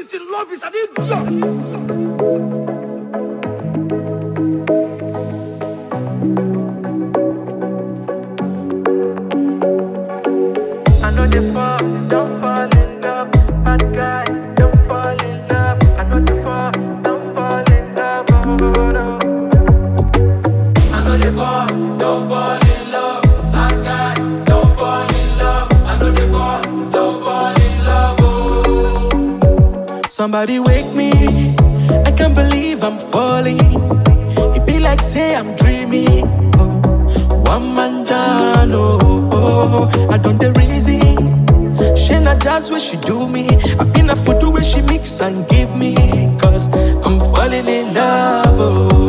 is in love is an idiot. I know the fall, don't fall in love. Bad guy, don't fall in love. I know the fall, don't fall in love. Oh, no. I know they fall, don't fall in love. Bad guy, don't fall in love. I know they fall, don't fall in love. Oh. Somebody wake me, I can't believe I'm falling. It be like say I'm dreaming. Oh, one man down, I don't the reason. She not just what she do me. I been a food where she mix and give me. Cause I'm falling in love,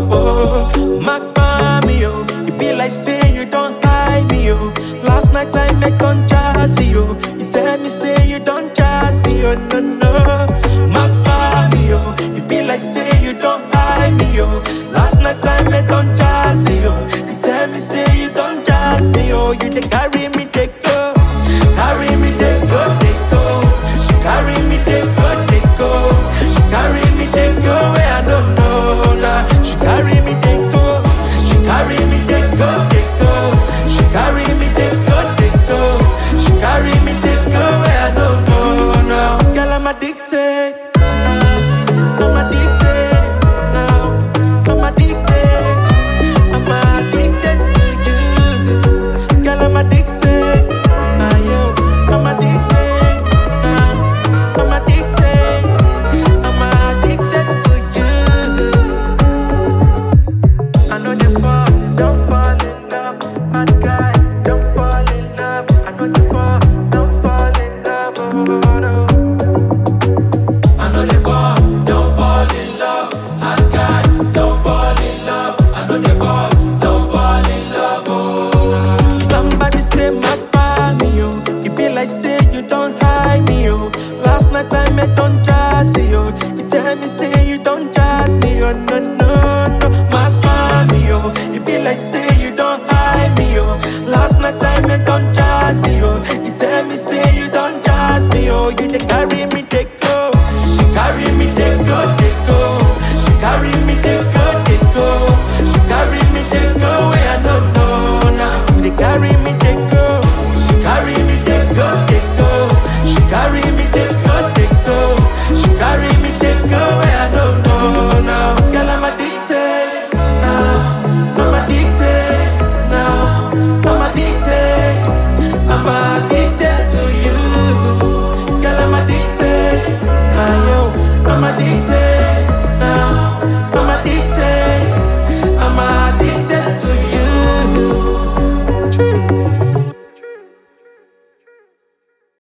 Macbami, oh. It be like say you don't hide me, oh. Last night I met on Jazzy, oh. You tell me say you don't jazz me, oh no no. Macbami, oh. It be like say you don't hide me, oh. Last night I met on Jazzy, oh. You tell me say you don't jazz me, oh. You dey carry me, they go. Carry me, they go, they go. She carry me, they go, they go. She carry me, they go where I don't know now. She carry me, they go. She carry me, they go, they go. She carry me, they go, they go. She carry me, they go where I don't know now. Girl, I'm addicted. I'm addicted now. I'm addicted. I'm addicted to you. Girl, I'm addicted. I'm addicted now. I'm addicted. I'm addicted to you. I know the fall, don't fall in love. Bad guy, don't fall in love. I know the fall, don't fall in love. Oh, no. I know they fall, don't fall in love. Hard guy, don't fall in love. I know they fall, don't fall in love. Oh. Somebody say my me, oh. You be like say you don't hide me, oh. Last night I met on Jazzy, oh. You tell me say you don't jazz me, oh no no no. My me, oh. You be like say you don't hide me, oh. Last night I met on Jazzy, oh. You tell me say you